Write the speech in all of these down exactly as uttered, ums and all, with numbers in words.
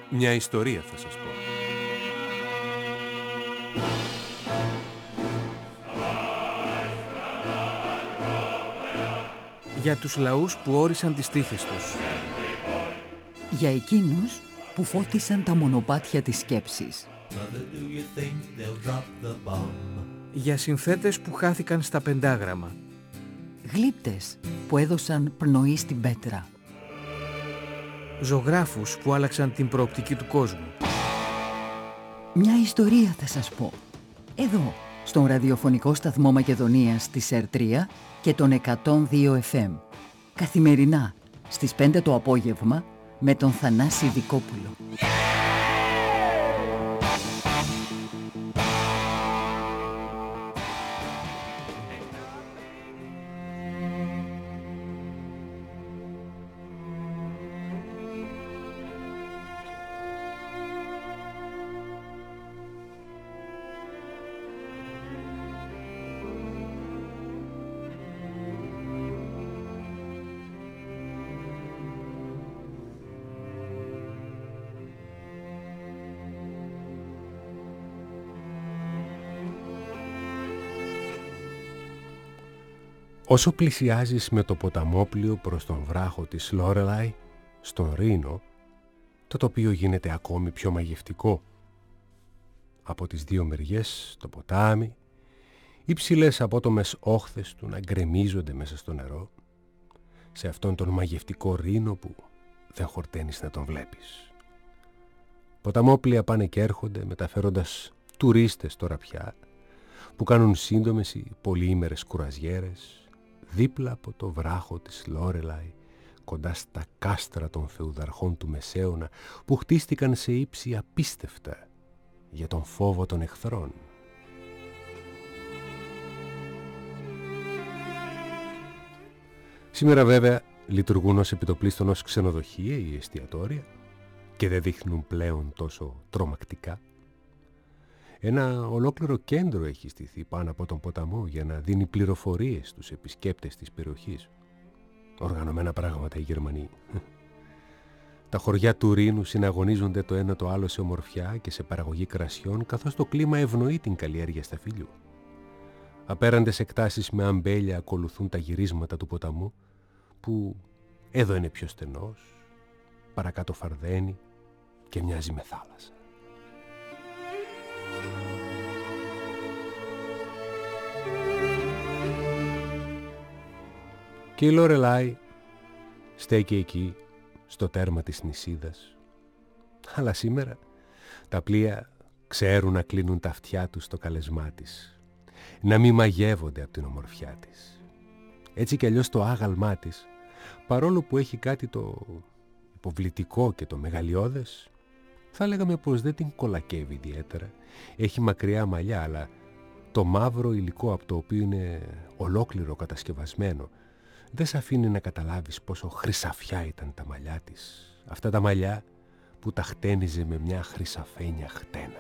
Μια ιστορία θα σας πω. Για τους λαούς που όρισαν τις τύχες τους. Για εκείνους που φώτισαν τα μονοπάτια της σκέψης. Για συνθέτες που χάθηκαν στα πεντάγραμμα. Γλύπτες που έδωσαν πνοή στην πέτρα. Ζωγράφους που άλλαξαν την προοπτική του κόσμου. Μια ιστορία θα σας πω. Εδώ, στον ραδιοφωνικό σταθμό Μακεδονίας της ΕΡ τρία και τον εκατόν δύο εφ εμ. Καθημερινά, στις πέντε το απόγευμα, με τον Θανάση Δικόπουλο. Όσο πλησιάζεις με το ποταμόπλιο προς τον βράχο της Λόρελαϊ, στον Ρήνο, το τοπίο γίνεται ακόμη πιο μαγευτικό. Από τις δύο μεριές το ποτάμι, οι ψηλές απότομες όχθες του να γκρεμίζονται μέσα στο νερό, σε αυτόν τον μαγευτικό Ρήνο που δεν χορταίνεις να τον βλέπεις. Ποταμόπλια πάνε και έρχονται μεταφέροντας τουρίστες τώρα πια, που κάνουν σύντομες ή πολυήμερες κουραζιέρες, δίπλα από το βράχο της Λόρελαϊ, κοντά στα κάστρα των φεουδαρχών του Μεσαίωνα, που χτίστηκαν σε ύψη απίστευτα για τον φόβο των εχθρών. Σήμερα βέβαια λειτουργούν ως επιτοπλίστων ως ξενοδοχεία ή εστιατόρια και δεν δείχνουν πλέον τόσο τρομακτικά. Ένα ολόκληρο κέντρο έχει στηθεί πάνω από τον ποταμό για να δίνει πληροφορίες στους επισκέπτες της περιοχής. Οργανωμένα πράγματα οι Γερμανοί. Τα χωριά του Ρήνου συναγωνίζονται το ένα το άλλο σε ομορφιά και σε παραγωγή κρασιών, καθώς το κλίμα ευνοεί την καλλιέργεια σταφύλιου. Απέραντες εκτάσεις με αμπέλια ακολουθούν τα γυρίσματα του ποταμού, που εδώ είναι πιο στενός, παρακάτω φαρδένει και μοιάζει με θάλασσα. Και η Λόρελαϊ στέκει εκεί στο τέρμα της νησίδας. Αλλά σήμερα τα πλοία ξέρουν να κλείνουν τα αυτιά τους στο καλεσμά της, να μη μαγεύονται από την ομορφιά της. Έτσι κι αλλιώς το άγαλμά της, παρόλο που έχει κάτι το υποβλητικό και το μεγαλειώδες, θα λέγαμε πως δεν την κολακεύει ιδιαίτερα. Έχει μακριά μαλλιά, αλλά το μαύρο υλικό από το οποίο είναι ολόκληρο κατασκευασμένο δεν σ' αφήνει να καταλάβεις πόσο χρυσαφιά ήταν τα μαλλιά της. Αυτά τα μαλλιά που τα χτένιζε με μια χρυσαφένια χτένα.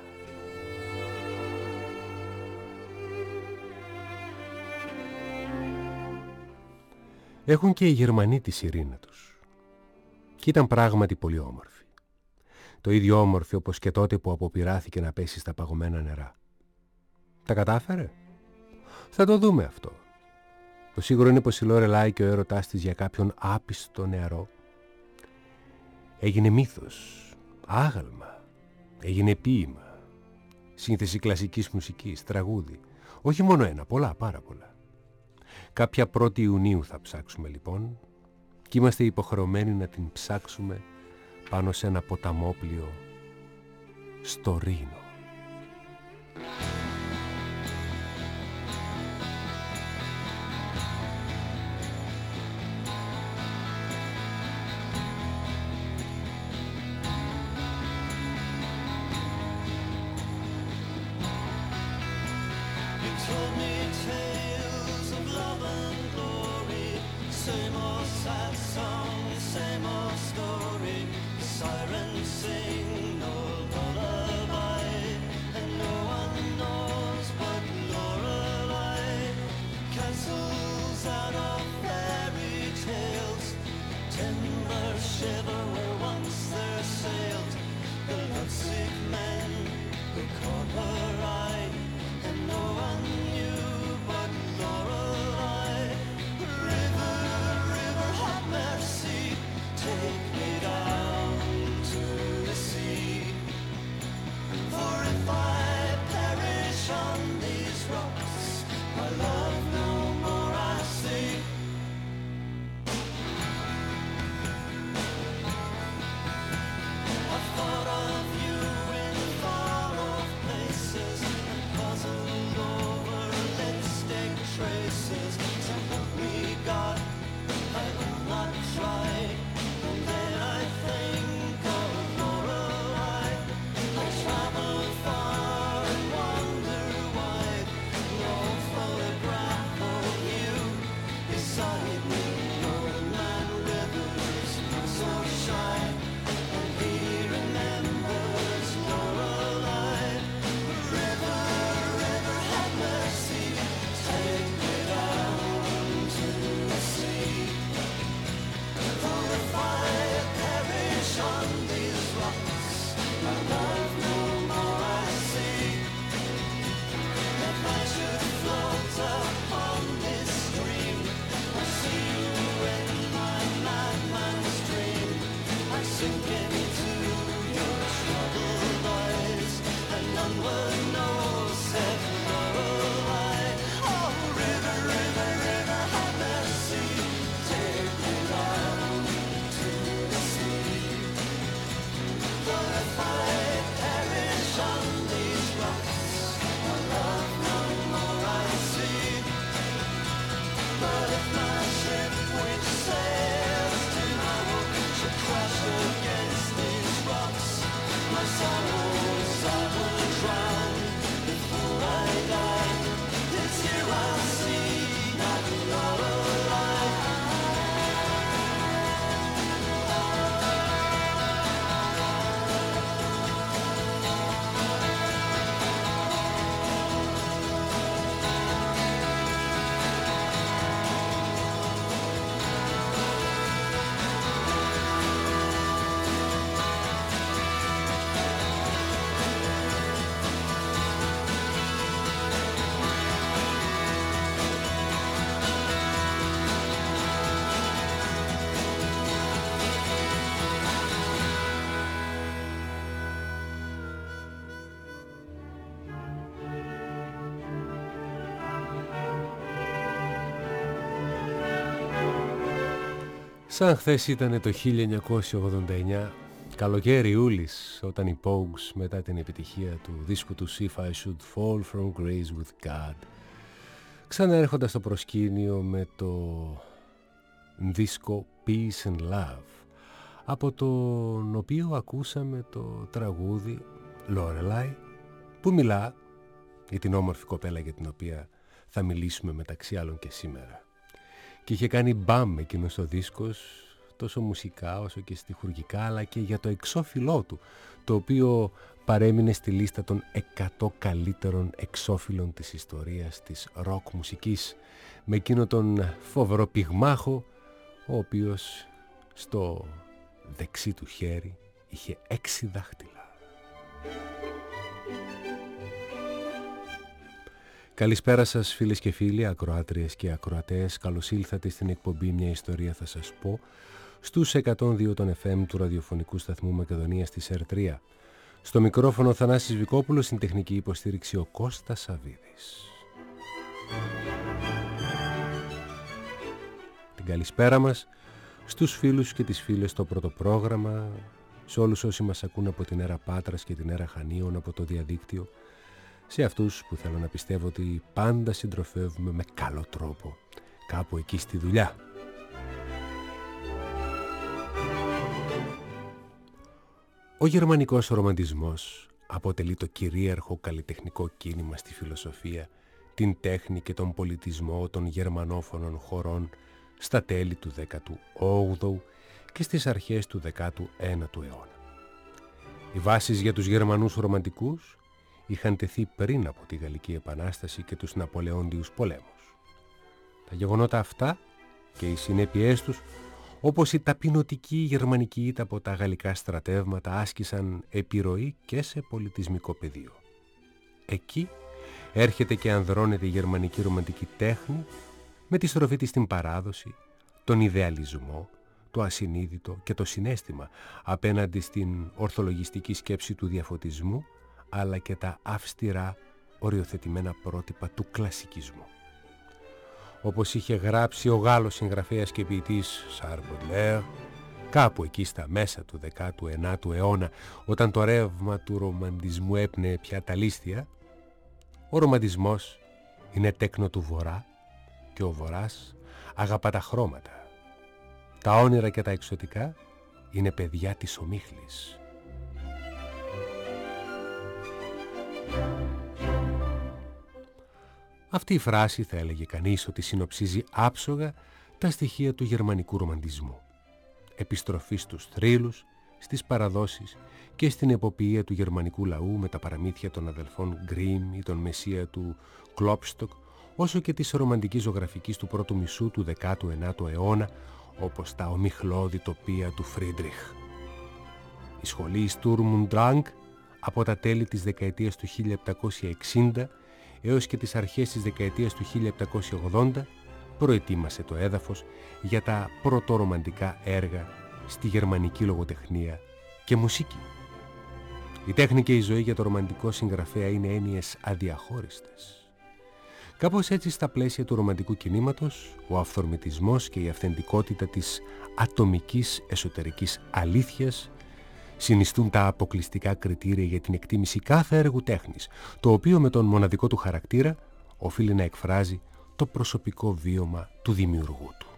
Έχουν και οι Γερμανοί τη σιρήνα τους. Και ήταν πράγματι πολύ όμορφη. Το ίδιο όμορφη όπως και τότε που αποπειράθηκε να πέσει στα παγωμένα νερά. Τα κατάφερε? Θα το δούμε αυτό. Το σίγουρο είναι πως η Λόρελαϊ και ο έρωτάς της για κάποιον άπιστο νεαρό έγινε μύθος, άγαλμα, έγινε ποίημα, σύνθεση κλασικής μουσικής, τραγούδι. Όχι μόνο ένα, πολλά, πάρα πολλά. Κάποια πρώτη Ιουνίου θα ψάξουμε λοιπόν και είμαστε υποχρεωμένοι να την ψάξουμε πάνω σε ένα ποταμόπλιο στο Ρήνο. Σαν χθες ήταν το χίλια εννιακόσια ογδόντα εννιά, καλοκαίρι Ιούλης, όταν οι Pogues μετά την επιτυχία του δίσκου του If I Should Fall From Grace With God ξαναέρχοντας στο προσκήνιο με το δίσκο Peace and Love, από τον οποίο ακούσαμε το τραγούδι Lorelei, που μιλά για την όμορφη κοπέλα για την οποία θα μιλήσουμε μεταξύ άλλων και σήμερα. Και είχε κάνει μπαμ εκείνος ο δίσκος, τόσο μουσικά όσο και στιχουργικά, αλλά και για το εξώφυλλό του, το οποίο παρέμεινε στη λίστα των εκατό καλύτερων εξώφυλλων της ιστορίας της ροκ μουσικής, με εκείνο τον φοβερό πυγμάχο, ο οποίος στο δεξί του χέρι είχε έξι δάχτυλα. Καλησπέρα σας φίλες και φίλοι, ακροάτριες και ακροατές. Καλώς ήλθατε στην εκπομπή «Μια ιστορία θα σας πω» στους εκατόν δύο των εφ εμ του ραδιοφωνικού σταθμού Μακεδονίας της Ερ τρία. Στο μικρόφωνο Θανάσης Βικόπουλος, στην τεχνική υποστήριξη ο Κώστας Σαβίδης. Την καλησπέρα μας στους φίλους και τις φίλες στο πρώτο πρόγραμμα, σε όλους όσοι μας ακούν από την Έρα Πάτρας και την Έρα Χανίων από το διαδίκτυο, σε αυτούς που θέλω να πιστεύω ότι πάντα συντροφεύουμε με καλό τρόπο κάπου εκεί στη δουλειά. Ο γερμανικός ρομαντισμός αποτελεί το κυρίαρχο καλλιτεχνικό κίνημα στη φιλοσοφία, την τέχνη και τον πολιτισμό των γερμανόφωνων χωρών στα τέλη του δέκατου όγδοου και στις αρχές του δέκατου ένατου αιώνα. Οι βάσεις για τους Γερμανούς ρομαντικούς είχαν τεθεί πριν από τη Γαλλική Επανάσταση και τους Ναπολεόντιους πολέμους. Τα γεγονότα αυτά και οι συνέπειές τους όπως η ταπεινωτική γερμανική ήττα από τα γαλλικά στρατεύματα άσκησαν επιρροή και σε πολιτισμικό πεδίο. Εκεί έρχεται και ανδρώνεται η γερμανική ρομαντική τέχνη με τη στροφή της στην παράδοση, τον ιδεαλισμό, το ασυνείδητο και το συναίσθημα απέναντι στην ορθολογιστική σκέψη του διαφωτισμού, αλλά και τα αυστηρά οριοθετημένα πρότυπα του κλασικισμού. Όπως είχε γράψει ο Γάλλος συγγραφέας και ποιητής Charles Baudelaire, κάπου εκεί στα μέσα του δέκατου ένατου αιώνα, όταν το ρεύμα του ρομαντισμού έπνεε πια τα λίστια, ο ρομαντισμός είναι τέκνο του Βορρά και ο Βορράς αγαπά τα χρώματα. Τα όνειρα και τα εξωτικά είναι παιδιά της ομίχλης. Αυτή η φράση θα έλεγε κανείς ότι συνοψίζει άψογα τα στοιχεία του γερμανικού ρομαντισμού. Επιστροφή στους θρύλους, στις παραδόσεις και στην εποποιία του γερμανικού λαού με τα παραμύθια των αδελφών Γκριμ ή τον Μεσσία του Κλόπστοκ, όσο και της ρομαντικής ζωγραφικής του πρώτου μισού του δέκατου ένατου αιώνα, όπως τα ομιχλώδη τοπία του Φρίντριχ. Η σχολή Sturm und Drang από τα τέλη της δεκαετίας του χίλια επτακόσια εξήντα έως και τις αρχές της δεκαετίας του χίλια επτακόσια ογδόντα προετοίμασε το έδαφος για τα πρωτορομαντικά έργα στη γερμανική λογοτεχνία και μουσική. Η τέχνη και η ζωή για το ρομαντικό συγγραφέα είναι έννοιες αδιαχώριστες. Κάπως έτσι, στα πλαίσια του ρομαντικού κινήματος, ο αυθορμητισμός και η αυθεντικότητα της ατομικής εσωτερικής αλήθειας συνιστούν τα αποκλειστικά κριτήρια για την εκτίμηση κάθε έργου τέχνης, το οποίο με τον μοναδικό του χαρακτήρα οφείλει να εκφράζει το προσωπικό βίωμα του δημιουργού του.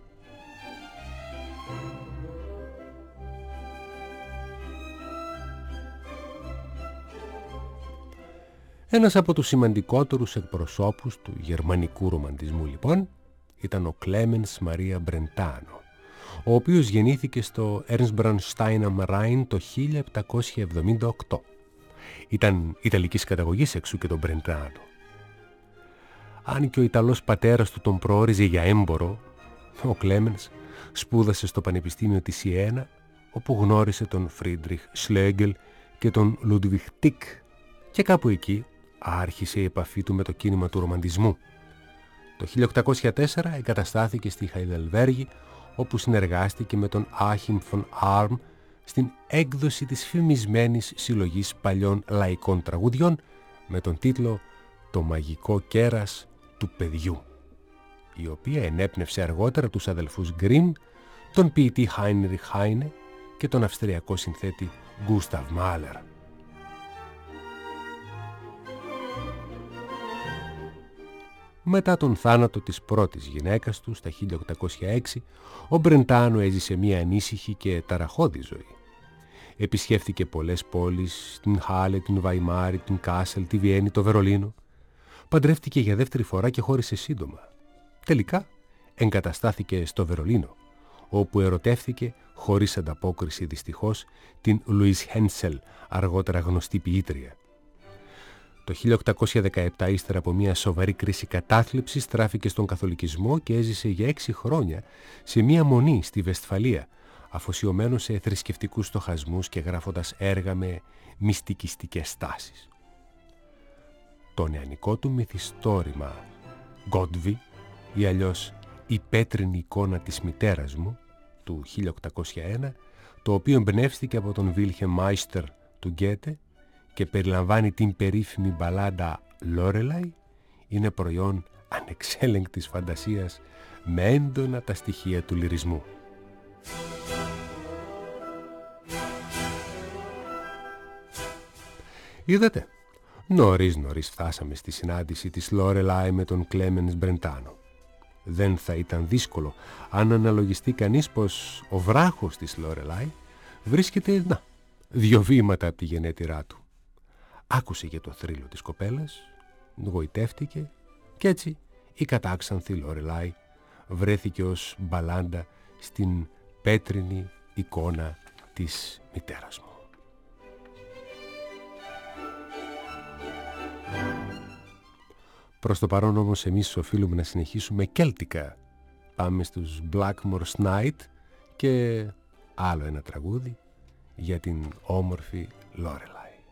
Ένας από τους σημαντικότερους εκπροσώπους του γερμανικού ρομαντισμού, λοιπόν, ήταν ο Κλέμενς Μαρία Μπρεντάνο, ο οποίος γεννήθηκε στο Ernstbrandstein am Rhein το χίλια επτακόσια εβδομήντα οκτώ. Ήταν ιταλικής καταγωγής, εξού και τον Μπρεντάνο. Αν και ο Ιταλός πατέρας του τον προόριζε για έμπορο, ο Κλέμενς σπούδασε στο Πανεπιστήμιο της Ιένα, όπου γνώρισε τον Φρίντριχ Σλέγκελ και τον Λούντβιχ Τικ, και κάπου εκεί άρχισε η επαφή του με το κίνημα του ρομαντισμού. Το χίλια οκτακόσια τέσσερα εγκαταστάθηκε στη Χαϊδελβέργη, όπου συνεργάστηκε με τον Άχιμ φον Άρμ στην έκδοση της φημισμένης συλλογής παλιών λαϊκών τραγουδιών με τον τίτλο «Το μαγικό κέρας του παιδιού», η οποία ενέπνευσε αργότερα τους αδελφούς Γκριμ, τον ποιητή Χάινριχ Χάινε και τον αυστριακό συνθέτη Γκούσταβ Μάλερ. Μετά τον θάνατο της πρώτης γυναίκας του στα χίλια οκτακόσια έξι, ο Μπρεντάνο έζησε μία ανήσυχη και ταραχώδη ζωή. Επισκέφθηκε πολλές πόλεις, την Χάλε, την Βαϊμάρη, την Κάσελ, τη Βιέννη, το Βερολίνο. Παντρεύτηκε για δεύτερη φορά και χώρισε σύντομα. Τελικά εγκαταστάθηκε στο Βερολίνο, όπου ερωτεύθηκε, χωρίς ανταπόκριση δυστυχώς, την Λουίς Χένσελ, αργότερα γνωστή ποιήτρια. Το χίλια οκτακόσια δεκαεπτά, ύστερα από μια σοβαρή κρίση κατάθλιψης, στράφηκε στον καθολικισμό και έζησε για έξι χρόνια σε μια μονή στη Βεσφαλία, αφοσιωμένο σε θρησκευτικούς στοχασμούς και γράφοντας έργα με μυστικιστικές στάσεις. Το νεανικό του μυθιστόρημα «Γκόντβι» ή αλλιώς «Η πέτρινη εικόνα της μητέρας μου» του χίλια οκτακόσια ένα, το οποίο εμπνεύστηκε από τον Βίλχεμ Μάιστερ του Γκέτε και περιλαμβάνει την περίφημη μπαλάντα «Λόρελαϊ», είναι προϊόν ανεξέλεγκτης φαντασίας με έντονα τα στοιχεία του λυρισμού. Είδατε, νωρίς νωρίς φτάσαμε στη συνάντηση της Λόρελαϊ με τον Κλέμενς Μπρεντάνο. Δεν θα ήταν δύσκολο αν αναλογιστεί κανείς πως ο βράχος της Λόρελαϊ βρίσκεται, να, δύο βήματα από τη γενέτειρά του. Άκουσε για το θρύλο της κοπέλας, γοητεύτηκε και έτσι η κατάξανθη Λόρελαϊ βρέθηκε ως μπαλάντα στην πέτρινη εικόνα της μητέρας μου. Προς το παρόν όμως εμείς οφείλουμε να συνεχίσουμε κέλτικα. Πάμε στους Blackmore's Night και άλλο ένα τραγούδι για την όμορφη Λόρελάι.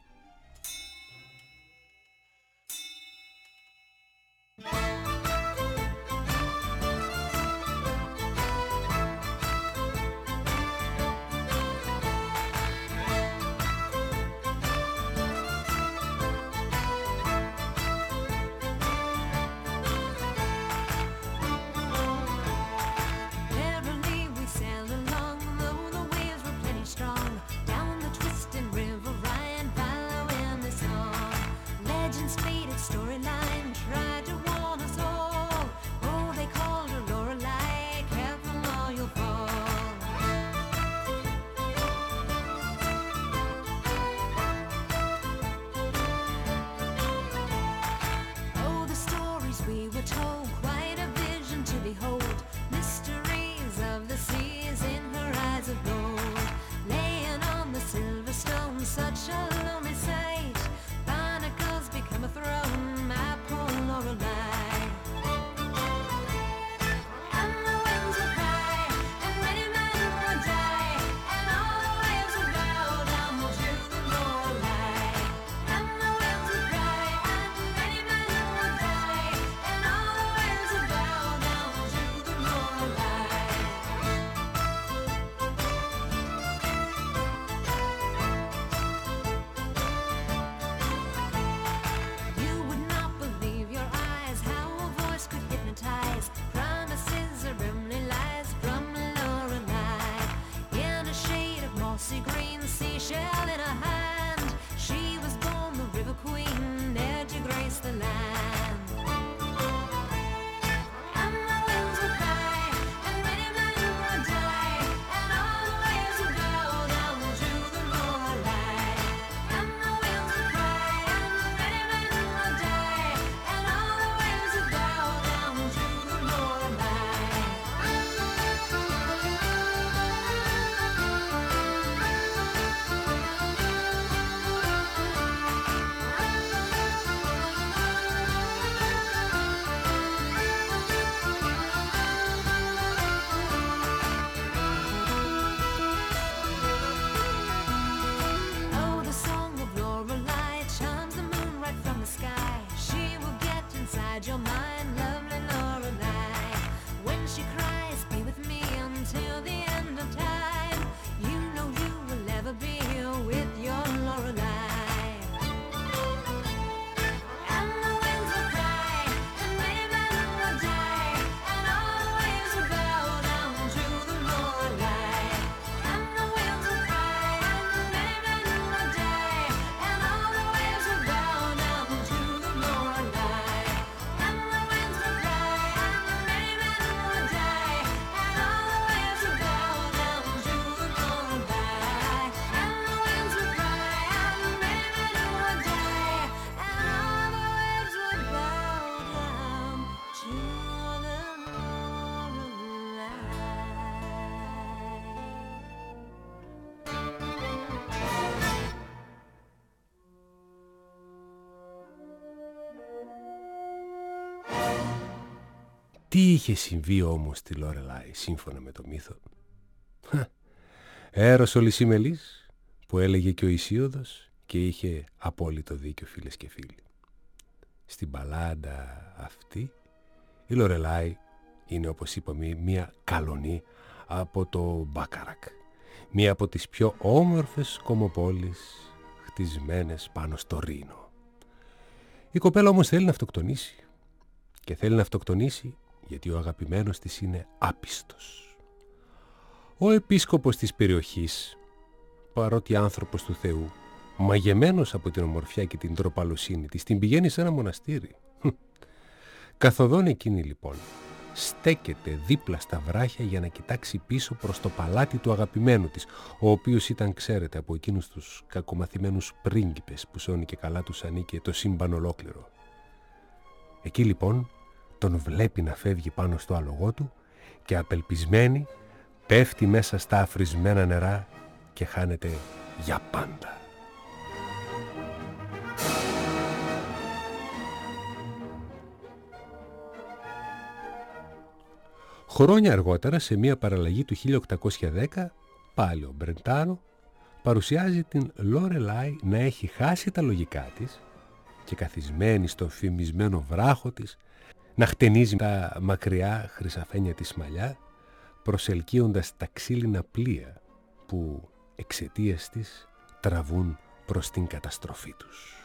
Τι είχε συμβεί όμως στη Λόρελάι σύμφωνα με το μύθο? Έρος ο Λυσιμελής που έλεγε και ο Ησίωδος και είχε απόλυτο δίκιο, φίλες και φίλοι. Στην μπαλάντα αυτή η Λόρελάι είναι, όπως είπαμε, μια καλονή από το Μπάκαρακ, μία από τις πιο όμορφες κομμοπόλεις χτισμένες πάνω στο Ρήνο. Η κοπέλα όμως θέλει να αυτοκτονήσει και θέλει να αυτοκτονήσει γιατί ο αγαπημένος της είναι άπιστος. Ο επίσκοπος της περιοχής, παρότι άνθρωπος του Θεού, μαγεμένος από την ομορφιά και την τροπαλοσύνη της, την πηγαίνει σε ένα μοναστήρι. Καθοδόν εκείνη λοιπόν στέκεται δίπλα στα βράχια για να κοιτάξει πίσω προς το παλάτι του αγαπημένου της, ο οποίος ήταν, ξέρετε, από εκείνους τους κακομαθημένους πρίγκιπες που σώνει και καλά τους ανήκε το σύμπαν ολόκληρο. Εκεί λοιπόν τον βλέπει να φεύγει πάνω στο άλογό του και απελπισμένη πέφτει μέσα στα αφρισμένα νερά και χάνεται για πάντα. Χρόνια αργότερα, σε μια παραλλαγή του χίλια οκτακόσια δέκα, πάλι ο Μπρεντάνο παρουσιάζει την Λόρελάι να έχει χάσει τα λογικά της και καθισμένη στο φημισμένο βράχο της να χτενίζει τα μακριά χρυσαφένια της μαλλιά, προσελκύοντας τα ξύλινα πλοία που εξαιτίας της τραβούν προς την καταστροφή τους.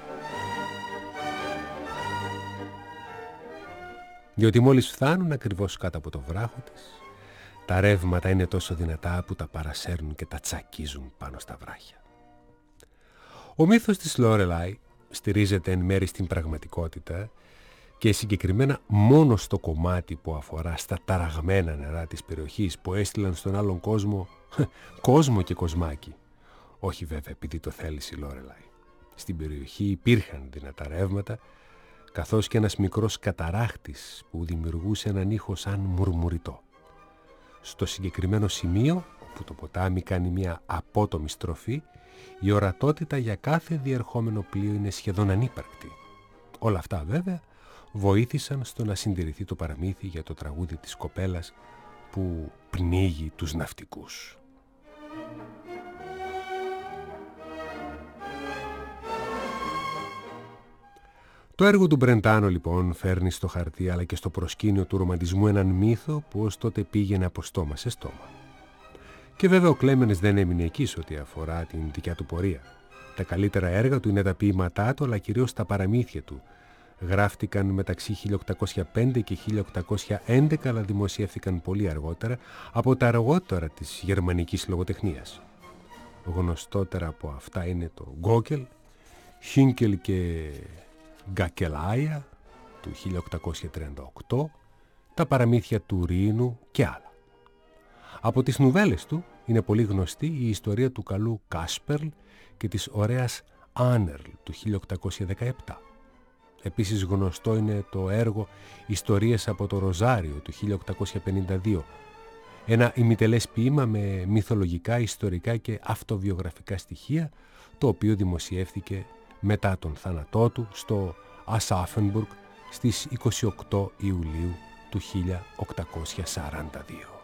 Διότι μόλις φτάνουν ακριβώς κάτω από το βράχο της, τα ρεύματα είναι τόσο δυνατά που τα παρασέρνουν και τα τσακίζουν πάνω στα βράχια. Ο μύθος της Λόρελάι στηρίζεται εν μέρει στην πραγματικότητα και συγκεκριμένα μόνο στο κομμάτι που αφορά στα ταραγμένα νερά της περιοχής που έστειλαν στον άλλον κόσμο κόσμο και κοσμάκι. Όχι βέβαια επειδή το θέλησε η Λόρελάι. Στην περιοχή υπήρχαν δυνατά ρεύματα, καθώς και ένας μικρός καταράχτης που δημιουργούσε έναν ήχο σαν μουρμουριτό. Στο συγκεκριμένο σημείο, όπου το ποτάμι κάνει μια απότομη στροφή, η ορατότητα για κάθε διερχόμενο πλοίο είναι σχεδόν ανύπαρκτη. Όλα αυτά βέβαια βοήθησαν στο να συντηρηθεί το παραμύθι για το τραγούδι της κοπέλας που πνίγει τους ναυτικούς. Το έργο του Μπρεντάνο λοιπόν φέρνει στο χαρτί αλλά και στο προσκήνιο του ρομαντισμού έναν μύθο που ως τότε πήγαινε από στόμα σε στόμα. Και βέβαια ο Κλέμενς δεν έμεινε εκεί σε ό,τι αφορά την δικιά του πορεία. Τα καλύτερα έργα του είναι τα ποίηματά του αλλά κυρίως τα παραμύθια του. Γράφτηκαν μεταξύ χίλια οκτακόσια πέντε και χίλια οκτακόσια έντεκα αλλά δημοσιεύθηκαν πολύ αργότερα από τα αργότερα της γερμανικής λογοτεχνίας. Γνωστότερα από αυτά είναι το Γκόκελ, Χίνκελ και Γκακελάια του χίλια οκτακόσια τριάντα οκτώ, τα παραμύθια του Ρήνου και άλλα. Από τις νουβέλες του είναι πολύ γνωστή η ιστορία του καλού Κάσπερλ και της ωραίας Άνερλ του χίλια οκτακόσια δεκαεπτά. Επίσης γνωστό είναι το έργο «Ιστορίες από το Ροζάριο» του χίλια οκτακόσια πενήντα δύο, ένα ημιτελές ποίημα με μυθολογικά, ιστορικά και αυτοβιογραφικά στοιχεία, το οποίο δημοσιεύθηκε μετά τον θάνατό του στο Ασάφενμπουργκ στις είκοσι οκτώ Ιουλίου του χίλια οκτακόσια σαράντα δύο.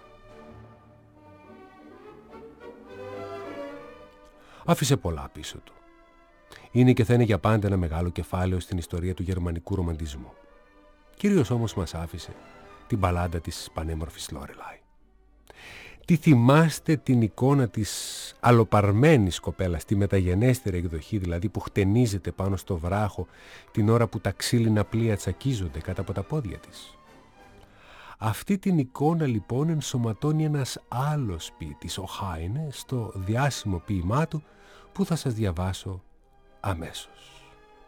Άφησε πολλά πίσω του. Είναι και θα είναι για πάντα ένα μεγάλο κεφάλαιο στην ιστορία του γερμανικού ρομαντισμού. Κυρίως όμως μας άφησε την μπαλάντα της πανέμορφης Λόρελάι. Τι θυμάστε την εικόνα της αλοπαρμένης κοπέλας, τη μεταγενέστερη εκδοχή δηλαδή που χτενίζεται πάνω στο βράχο την ώρα που τα ξύλινα πλοία τσακίζονται κάτω από τα πόδια της. Αυτή την εικόνα λοιπόν ενσωματώνει ένας άλλος ποιητής, ο Χάινε, στο διάσημο ποίημά του που θα σας διαβάσω αμέσως.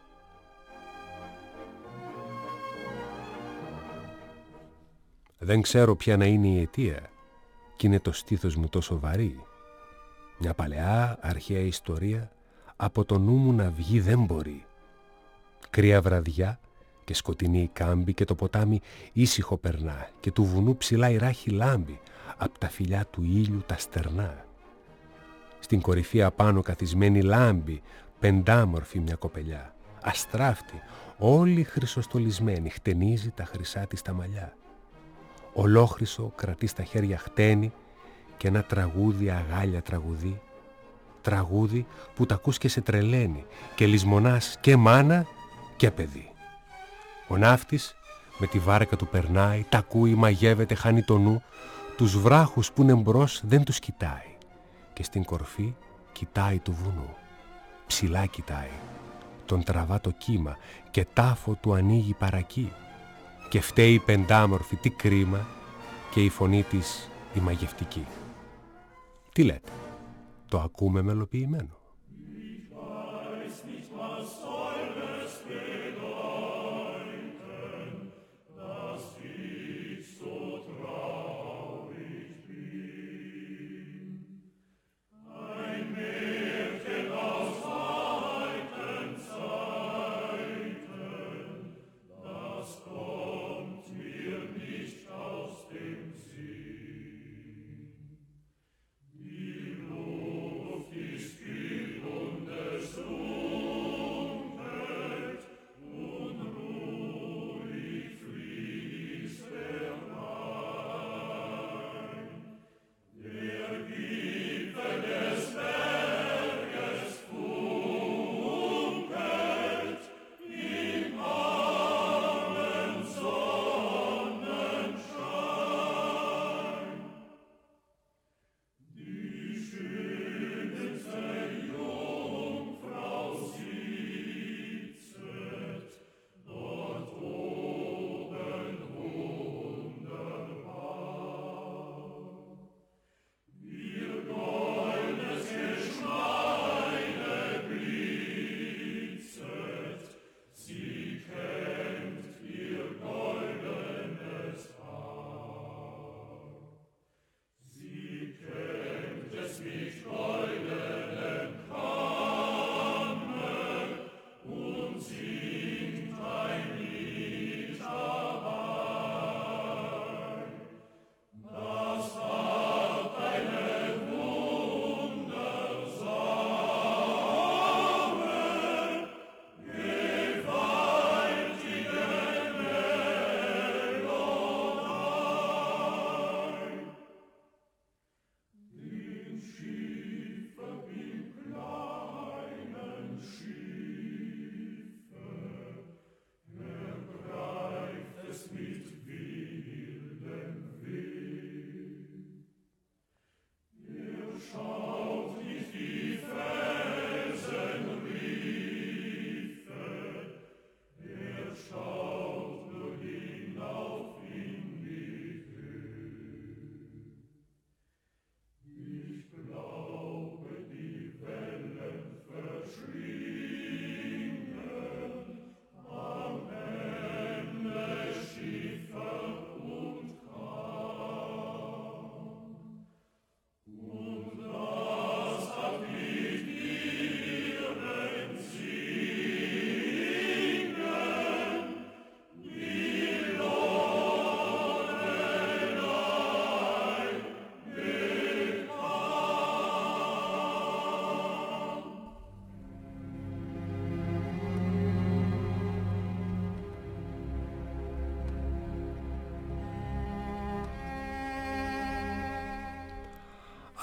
Δεν ξέρω ποια να είναι η αιτία κι είναι το στήθος μου τόσο βαρύ. Μια παλαιά αρχαία ιστορία από το νου μου να βγει δεν μπορεί. Κρύα βραδιά και σκοτεινή η κάμπη και το ποτάμι ήσυχο περνά και του βουνού ψηλά η ράχη λάμπει απ' τα φυλιά του ήλιου τα στερνά. Στην κορυφή απάνω καθισμένη λάμπει πεντάμορφη μια κοπελιά, αστράφτη, όλη χρυσοστολισμένη, χτενίζει τα χρυσά της τα μαλλιά. Ολόχρυσο κρατεί στα χέρια χτένι και ένα τραγούδι αγάλια τραγουδί, τραγούδι που τα ακούς και σε τρελαίνει και λησμονάς και μάνα και παιδί. Ο ναύτης με τη βάρκα του περνάει, τα ακούει, μαγεύεται, χάνει το νου, τους βράχους που είναι μπρος δεν τους κοιτάει και στην κορφή κοιτάει του βουνού. Ψηλά κοιτάει, τον τραβά το κύμα και τάφο του ανοίγει παρακεί και φταίει η πεντάμορφη, τι κρίμα και η φωνή της η μαγευτική. Τι λέτε, το ακούμε μελοποιημένο? Die Luft ist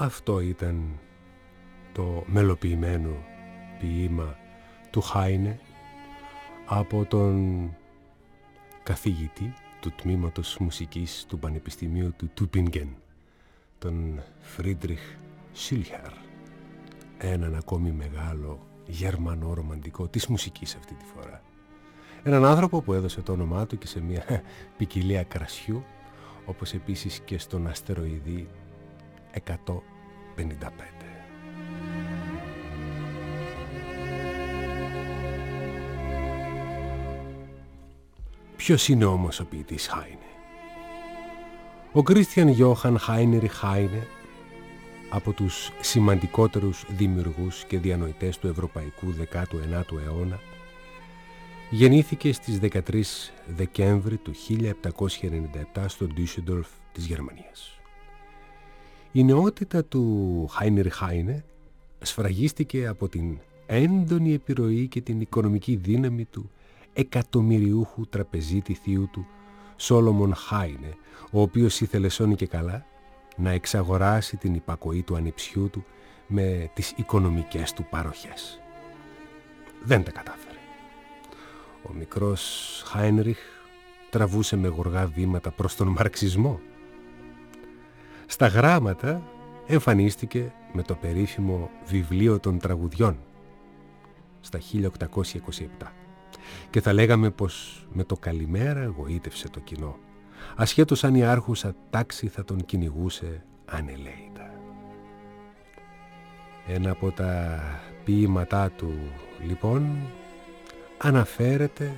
Αυτό ήταν το μελοποιημένο ποίημα του Χάινε από τον καθηγητή του τμήματος μουσικής του Πανεπιστημίου του Τούπινγκεν, τον Φρίντριχ Σίλχερ, έναν ακόμη μεγάλο γερμανό ρομαντικό της μουσικής αυτή τη φορά. Έναν άνθρωπο που έδωσε το όνομά του και σε μια ποικιλία κρασιού, όπως επίσης και στον αστεροειδή εκατόν πενήντα πέντε. Ποιος είναι όμως ο ποιητής Χάινε? Ο Κρίστιαν Γιόχαν Χάινριχ Χάινε, από τους σημαντικότερους δημιουργούς και διανοητές του ευρωπαϊκού δέκατου ενάτου αιώνα, γεννήθηκε στις δεκατρείς Δεκέμβρη του χίλια επτακόσια ενενήντα επτά στο Ντούσελντορφ της Γερμανίας. Η νεότητα του Χάινριχ Χάινε σφραγίστηκε από την έντονη επιρροή και την οικονομική δύναμη του εκατομμυριούχου τραπεζίτη θείου του Σόλομον Χάινε, ο οποίος ήθελε σώνει και καλά να εξαγοράσει την υπακοή του ανιψιού του με τις οικονομικές του παροχές. Δεν τα κατάφερε. Ο μικρός Χάινριχ τραβούσε με γοργά βήματα προς τον μαρξισμό. Στα γράμματα εμφανίστηκε με το περίφημο βιβλίο των τραγουδιών στα χίλια οκτακόσια είκοσι επτά και θα λέγαμε πως με το καλημέρα εγωίτευσε το κοινό, ασχέτως αν η άρχουσα τάξη θα τον κυνηγούσε ανελαίητα. Ένα από τα ποίηματά του λοιπόν αναφέρεται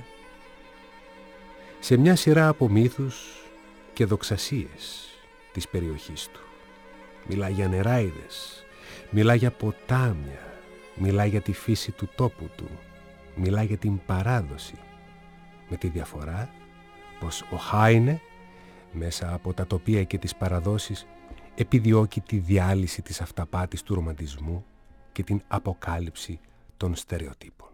σε μια σειρά από μύθους και δοξασίες της περιοχής του. Μιλά για νεράιδες, μιλά για ποτάμια, μιλά για τη φύση του τόπου του, μιλά για την παράδοση, με τη διαφορά πως ο Χάινε μέσα από τα τοπία και τις παραδόσεις επιδιώκει τη διάλυση της αυταπάτης του ρομαντισμού και την αποκάλυψη των στερεοτύπων.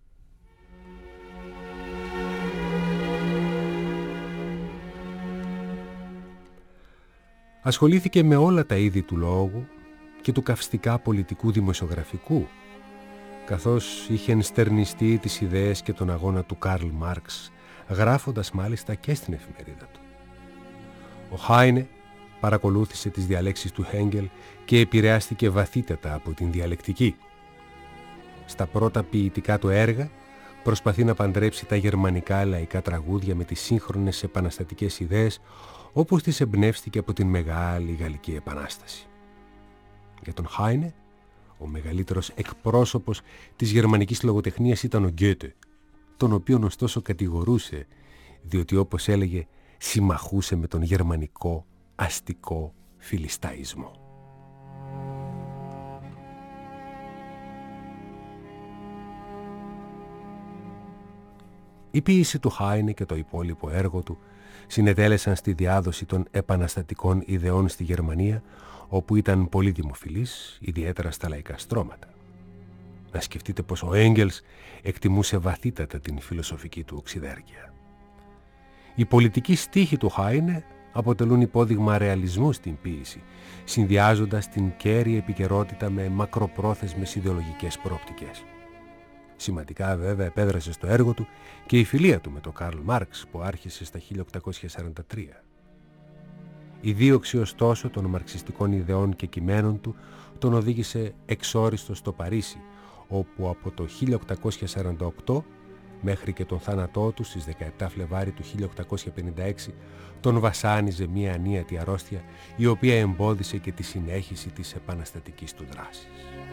Ασχολήθηκε με όλα τα είδη του λόγου και του καυστικά πολιτικού δημοσιογραφικού, καθώς είχε ενστερνιστεί τις ιδέες και τον αγώνα του Καρλ Μάρξ, γράφοντας μάλιστα και στην εφημερίδα του. Ο Χάινε παρακολούθησε τις διαλέξεις του Χέγγελ και επηρεάστηκε βαθύτατα από την διαλεκτική. Στα πρώτα ποιητικά του έργα προσπαθεί να παντρέψει τα γερμανικά λαϊκά τραγούδια με τις σύγχρονες επαναστατικές ιδέες, όπως τις εμπνεύστηκε από την Μεγάλη Γαλλική Επανάσταση. Για τον Χάινε, ο μεγαλύτερος εκπρόσωπος της γερμανικής λογοτεχνίας ήταν ο Γκέτε, τον οποίον ωστόσο κατηγορούσε, διότι όπως έλεγε συμμαχούσε με τον γερμανικό αστικό φιλισταϊσμό. Η ποίηση του Χάινε και το υπόλοιπο έργο του συνετέλεσαν στη διάδοση των επαναστατικών ιδεών στη Γερμανία, όπου ήταν πολύ δημοφιλής, ιδιαίτερα στα λαϊκά στρώματα. Να σκεφτείτε πως ο Έγγελς εκτιμούσε βαθύτατα την φιλοσοφική του οξυδέργεια. Οι πολιτικοί στίχοι του Χάινε αποτελούν υπόδειγμα ρεαλισμού στην ποίηση, συνδυάζοντας την κέρια επικαιρότητα με μακροπρόθεσμες ιδεολογικές προοπτικές. Σημαντικά βέβαια επέδρασε στο έργο του και η φιλία του με τον Καρλ Μάρξ που άρχισε στα χίλια οκτακόσια σαράντα τρία. Η δίωξη ωστόσο των μαρξιστικών ιδεών και κειμένων του τον οδήγησε εξόριστο στο Παρίσι, όπου από το χίλια οκτακόσια σαράντα οκτώ μέχρι και τον θάνατό του στις δεκαεπτά Φλεβάρι του χίλια οκτακόσια πενήντα έξι τον βασάνιζε μία ανίατη αρρώστια, η οποία εμπόδισε και τη συνέχιση της επαναστατικής του δράσης.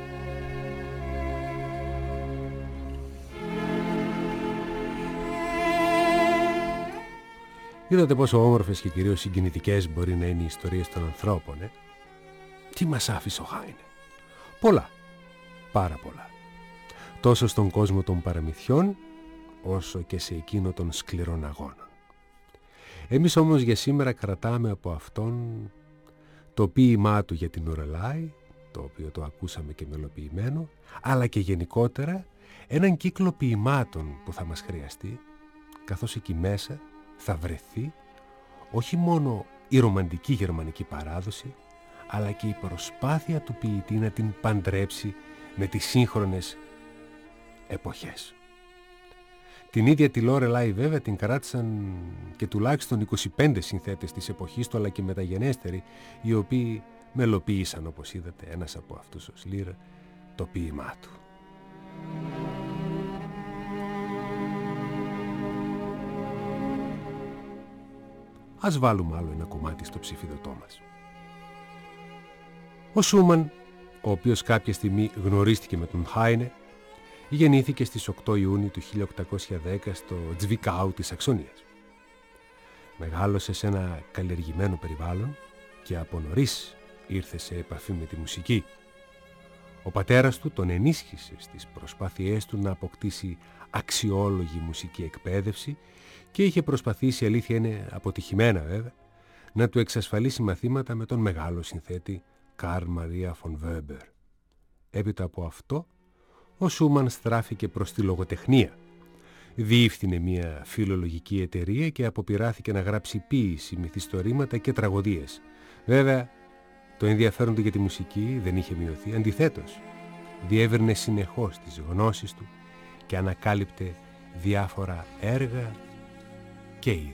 Είδατε πόσο όμορφες και κυρίως συγκινητικές μπορεί να είναι οι ιστορίες των ανθρώπων, ε? Τι μας άφησε ο Χάινε? Πολλά, πάρα πολλά. Τόσο στον κόσμο των παραμυθιών, όσο και σε εκείνο των σκληρών αγώνων. Εμείς όμως για σήμερα κρατάμε από αυτόν το ποίημά του για την Λόρελάι, το οποίο το ακούσαμε και μελοποιημένο, αλλά και γενικότερα έναν κύκλο ποιημάτων που θα μας χρειαστεί, καθώς εκεί μέσα θα βρεθεί όχι μόνο η ρομαντική γερμανική παράδοση, αλλά και η προσπάθεια του ποιητή να την παντρέψει με τις σύγχρονες εποχές. Την ίδια τη Λόρελάι βέβαια την κράτησαν και τουλάχιστον είκοσι πέντε συνθέτες της εποχής του, αλλά και μεταγενέστεροι, οι οποίοι μελοποίησαν, όπως είδατε, ένας από αυτούς ο Σλίρ, το ποίημά του. Ας βάλουμε άλλο ένα κομμάτι στο ψηφιδωτό μας. Ο Σούμαν, ο οποίος κάποια στιγμή γνωρίστηκε με τον Χάινε, γεννήθηκε στις οκτώ Ιουνίου του χίλια οκτακόσια δέκα στο Τσβικάου της Σαξονίας. Μεγάλωσε σε ένα καλλιεργημένο περιβάλλον και από νωρίς ήρθε σε επαφή με τη μουσική. Ο πατέρας του τον ενίσχυσε στις προσπάθειές του να αποκτήσει αξιόλογη μουσική εκπαίδευση και είχε προσπαθήσει, αλήθεια είναι αποτυχημένα βέβαια, να του εξασφαλίσει μαθήματα με τον μεγάλο συνθέτη Καρλ Μαρία φον Βέμπερ. Έπειτα από αυτό, ο Σούμαν στράφηκε προς τη λογοτεχνία. Διεύθυνε μια φιλολογική εταιρεία και αποπειράθηκε να γράψει ποίηση, μυθιστορήματα και τραγωδίες. Βέβαια, το ενδιαφέρον του για τη μουσική δεν είχε μειωθεί. Αντιθέτως, διέβρινε συνεχώς τις γνώσεις του και ανακάλυπτε διάφορα έργα και είδη.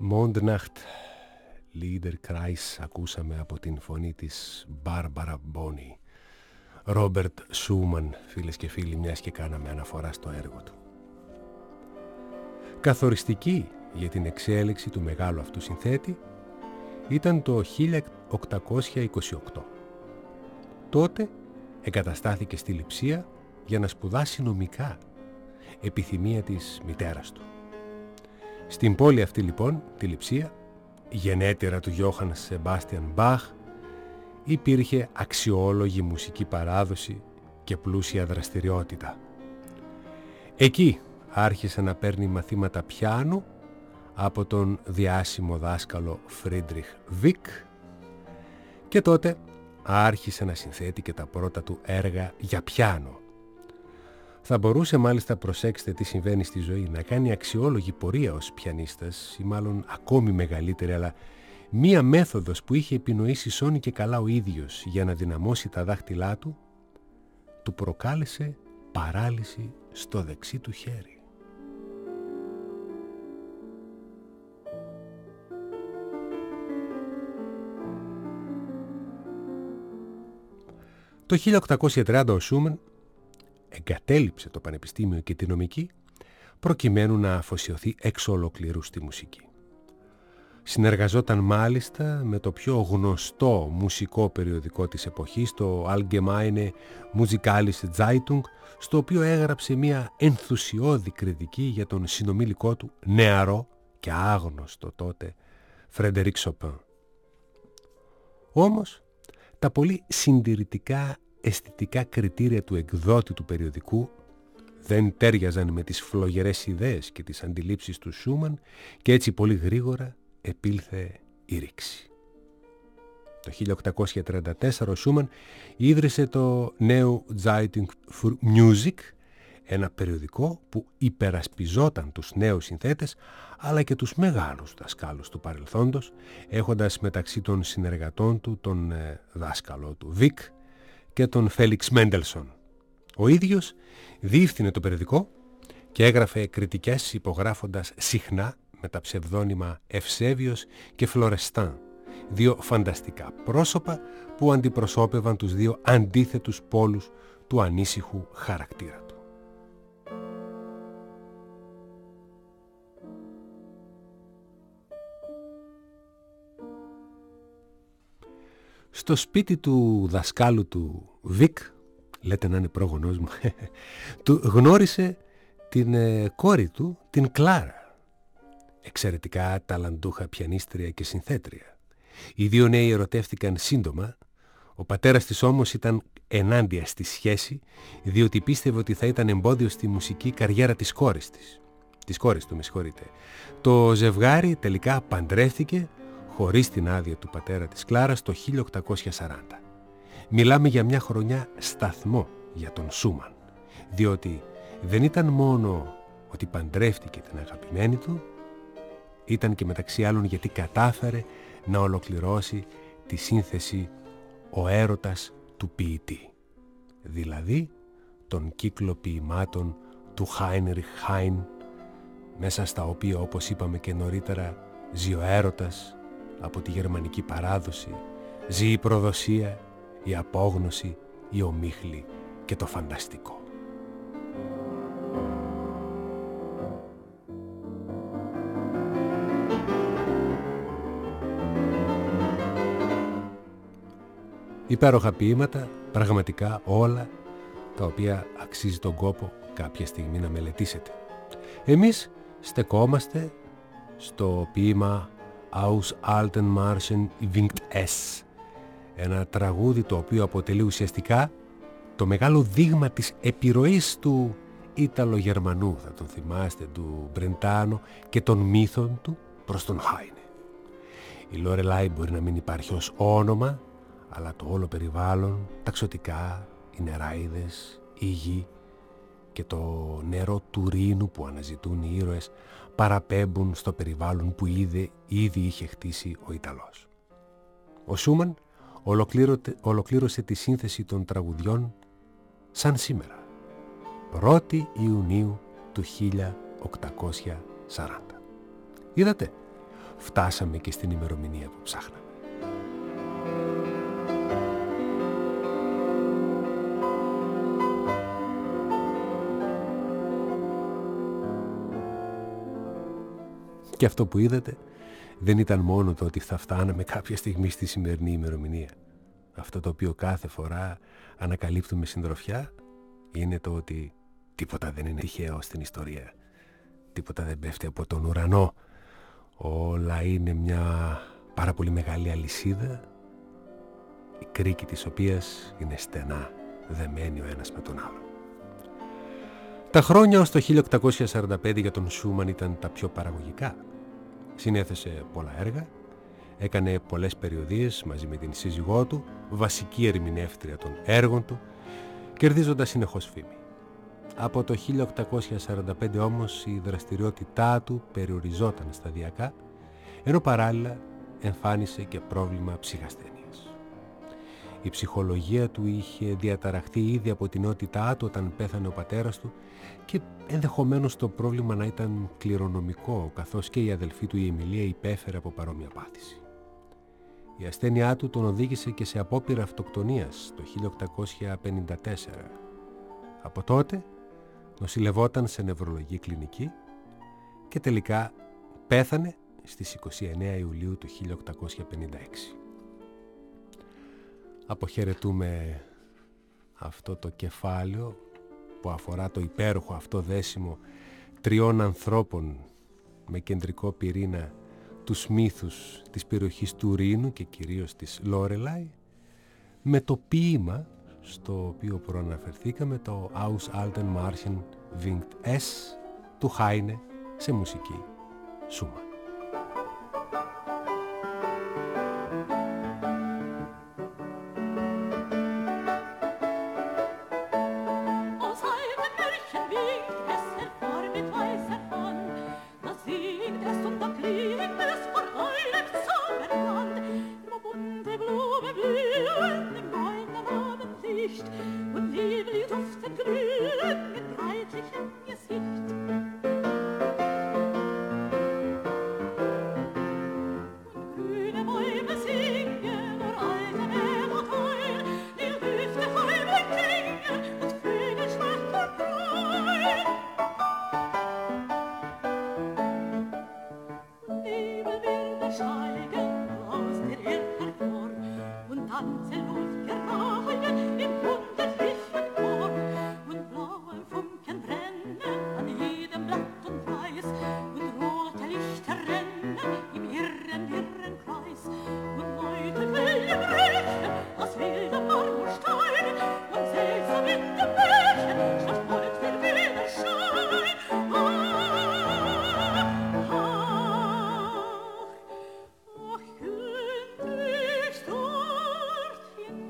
Mondnacht, Liederkreis ακούσαμε από την φωνή της Μπάρμπαρα Μπόνι. Ρόμπερτ Σούμαν, φίλες και φίλοι, μιας και κάναμε αναφορά στο έργο του. Καθοριστική για την εξέλιξη του μεγάλου αυτού συνθέτη ήταν το χίλια οκτακόσια είκοσι οκτώ. Τότε εγκαταστάθηκε στη Λειψία για να σπουδάσει νομικά, επιθυμία της μητέρας του. Στην πόλη αυτή λοιπόν, τη Λειψία, γενέτειρα του Γιώχαν Σεμπάστιαν Μπαχ, υπήρχε αξιόλογη μουσική παράδοση και πλούσια δραστηριότητα. Εκεί άρχισε να παίρνει μαθήματα πιάνου από τον διάσημο δάσκαλο Φρίντριχ Βικ και τότε άρχισε να συνθέτει και τα πρώτα του έργα για πιάνο. Θα μπορούσε μάλιστα, προσέξτε τι συμβαίνει στη ζωή, να κάνει αξιόλογη πορεία ως πιανίστας ή μάλλον ακόμη μεγαλύτερη, αλλά μία μέθοδος που είχε επινοήσει σώνει και καλά ο ίδιος για να δυναμώσει τα δάχτυλά του, του προκάλεσε παράλυση στο δεξί του χέρι. Το χίλια οκτακόσια τριάντα ο Σούμαν εγκατέλειψε το πανεπιστήμιο και τη νομική προκειμένου να αφοσιωθεί εξ ολοκληρού στη μουσική. Συνεργαζόταν μάλιστα με το πιο γνωστό μουσικό περιοδικό της εποχής, το Allgemeine Musikalische Zeitung, στο οποίο έγραψε μια ενθουσιώδη κριτική για τον συνομήλικό του, νεαρό και άγνωστο τότε, Φρέντερικ Σοπέν. Όμως, τα πολύ συντηρητικά αισθητικά κριτήρια του εκδότη του περιοδικού δεν τέριαζαν με τις φλογερές ιδέες και τις αντιλήψεις του Σούμαν και έτσι πολύ γρήγορα επήλθε η ρήξη. Το χίλια οκτακόσια τριάντα τέσσερα ο Σούμαν ίδρυσε το Neue Zeitung für Musik, ένα περιοδικό που υπερασπιζόταν τους νέους συνθέτες αλλά και τους μεγάλους δασκάλους του παρελθόντος, έχοντας μεταξύ των συνεργατών του τον ε, δάσκαλο του Βικ και τον Φέλιξ Μέντελσον. Ο ίδιος διεύθυνε το περιοδικό και έγραφε κριτικές υπογράφοντας συχνά με τα ψευδόνυμα Ευσέβιος και Φλωρεστάν, δύο φανταστικά πρόσωπα που αντιπροσώπευαν τους δύο αντίθετους πόλους του ανήσυχου χαρακτήρα του. Στο σπίτι του δασκάλου του Βικ, λέτε να είναι πρόγονός μου, του γνώρισε την ε, κόρη του, την Κλάρα, εξαιρετικά ταλαντούχα πιανίστρια και συνθέτρια. Οι δύο νέοι ερωτεύτηκαν σύντομα, ο πατέρας της όμως ήταν ενάντια στη σχέση, διότι πίστευε ότι θα ήταν εμπόδιο στη μουσική καριέρα της κόρης της. Της κόρης του, με συγχωρείτε. Το ζευγάρι τελικά παντρεύτηκε χωρίς την άδεια του πατέρα της Κλάρας το χίλια οκτακόσια σαράντα. Μιλάμε για μια χρονιά σταθμό για τον Σούμαν, διότι δεν ήταν μόνο ότι παντρεύτηκε την αγαπημένη του, ήταν και μεταξύ άλλων γιατί κατάφερε να ολοκληρώσει τη σύνθεση «Ο έρωτας του ποιητή», δηλαδή τον κύκλο ποιημάτων του Χάινριχ Χάιν, μέσα στα οποία, όπως είπαμε και νωρίτερα, ζει ο έρωτας από τη γερμανική παράδοση, ζει η προδοσία, η απόγνωση, η ομίχλη και το φανταστικό. Υπέροχα ποίηματα, πραγματικά όλα, τα οποία αξίζει τον κόπο κάποια στιγμή να μελετήσετε. Εμείς στεκόμαστε στο ποίημα Aus alten Märchen winkt es, ένα τραγούδι το οποίο αποτελεί ουσιαστικά το μεγάλο δείγμα της επιρροής του Ιταλογερμανού, θα τον θυμάστε, του Μπρεντάνο και των μύθων του προς τον Χάινε. Η Λόρελάι μπορεί να μην υπάρχει ως όνομα, αλλά το όλο περιβάλλον, τα ξωτικά, οι νεράιδες, η γη και το νερό του Ρήνου που αναζητούν οι ήρωες παραπέμπουν στο περιβάλλον που ήδη, ήδη είχε χτίσει ο Ιταλός. Ο Σούμαν ολοκλήρωσε τη σύνθεση των τραγουδιών σαν σήμερα, πρώτη Ιουνίου του χίλια οκτακόσια σαράντα. Είδατε, φτάσαμε και στην ημερομηνία που ψάχναμε. Και αυτό που είδατε δεν ήταν μόνο το ότι θα φτάναμε κάποια στιγμή στη σημερινή ημερομηνία. Αυτό το οποίο κάθε φορά ανακαλύπτουμε συντροφιά είναι το ότι τίποτα δεν είναι τυχαίο στην ιστορία. Τίποτα δεν πέφτει από τον ουρανό. Όλα είναι μια πάρα πολύ μεγάλη αλυσίδα, η κρίκη της οποίας είναι στενά δεμένη ο ένας με τον άλλο. Τα χρόνια ως το χίλια οκτακόσια σαράντα πέντε για τον Σούμαν ήταν τα πιο παραγωγικά. Συνέθεσε πολλά έργα, έκανε πολλές περιοδίες μαζί με την σύζυγό του, βασική ερμηνεύτρια των έργων του, κερδίζοντας συνεχώς φήμη. Από το χίλια οκτακόσια σαράντα πέντε όμως η δραστηριότητά του περιοριζόταν σταδιακά, ενώ παράλληλα εμφάνισε και πρόβλημα ψυχασθένειας. Η ψυχολογία του είχε διαταραχθεί ήδη από την νεότητά του όταν πέθανε ο πατέρας του και ενδεχομένως το πρόβλημα να ήταν κληρονομικό, καθώς και η αδελφή του η Εμιλία υπέφερε από παρόμοια πάθηση. Η ασθένειά του τον οδήγησε και σε απόπειρα αυτοκτονίας το χίλια οκτακόσια πενήντα τέσσερα. Από τότε νοσηλευόταν σε νευρολογική κλινική και τελικά πέθανε στις είκοσι εννέα Ιουλίου του χίλια οκτακόσια πενήντα έξι. Αποχαιρετούμε αυτό το κεφάλαιο που αφορά το υπέροχο αυτό δέσιμο τριών ανθρώπων με κεντρικό πυρήνα τους μύθους της περιοχής του Ρήνου και κυρίως της Λόρελαϊ, με το ποίημα στο οποίο προαναφερθήκαμε, το Aus alten Märchen winkt es του Χάινε σε μουσική Σούμαν. Ach,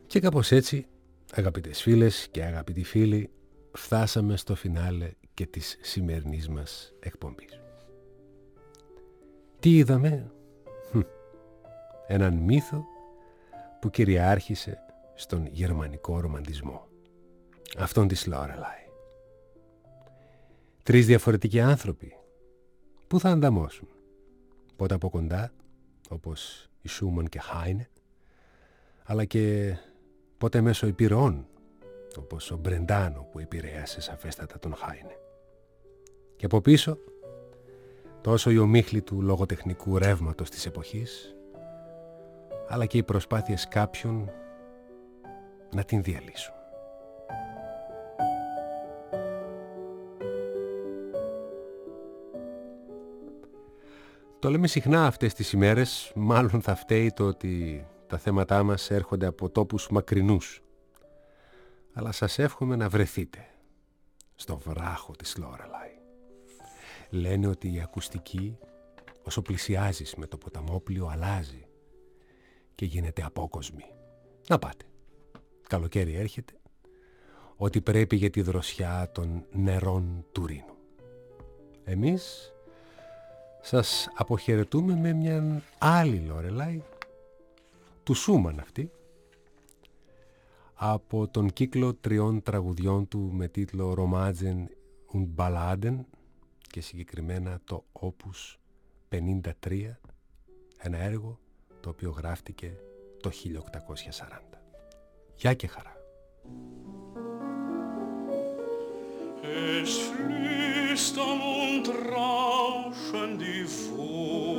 Και κάπως έτσι, αγαπητές φίλες και αγαπητοί φίλοι, φτάσαμε στο φινάλε και της σημερινής μας εκπομπής. Τι είδαμε? Έναν μύθο που κυριάρχησε στον γερμανικό ρομαντισμό, αυτόν της Λόρελαϊ. Τρεις διαφορετικοί άνθρωποι που θα ανταμώσουν, πότε από κοντά, όπως η Σούμαν και Χάινε, αλλά και πότε μέσω επιρροών, όπως ο Μπρεντάνο που επηρέασε σαφέστατα τον Χάινε. Και από πίσω, τόσο η ομίχλη του λογοτεχνικού ρεύματος της εποχής, αλλά και οι προσπάθειες κάποιων να την διαλύσουν. Το λέμε συχνά αυτές τις ημέρες, μάλλον θα φταίει το ότι τα θέματά μας έρχονται από τόπους μακρινούς. Αλλά σας εύχομαι να βρεθείτε στο βράχο της Λόρελαϊ. Λένε ότι η ακουστική, όσο πλησιάζεις με το ποταμόπλιο, αλλάζει και γίνεται απόκοσμη. Να πάτε. Καλοκαίρι έρχεται, ότι πρέπει για τη δροσιά των νερών του Ρήνου. Εμείς σας αποχαιρετούμε με μια άλλη Λόρελαϊ, του Σούμαν αυτή, από τον κύκλο τριών τραγουδιών του με τίτλο Romagen und Balladen και συγκεκριμένα το Opus πενήντα τρία, ένα έργο το οποίο γράφτηκε το χίλια οκτακόσια σαράντα. Γεια και χαρά. Es flüstern und rauschen die Vögel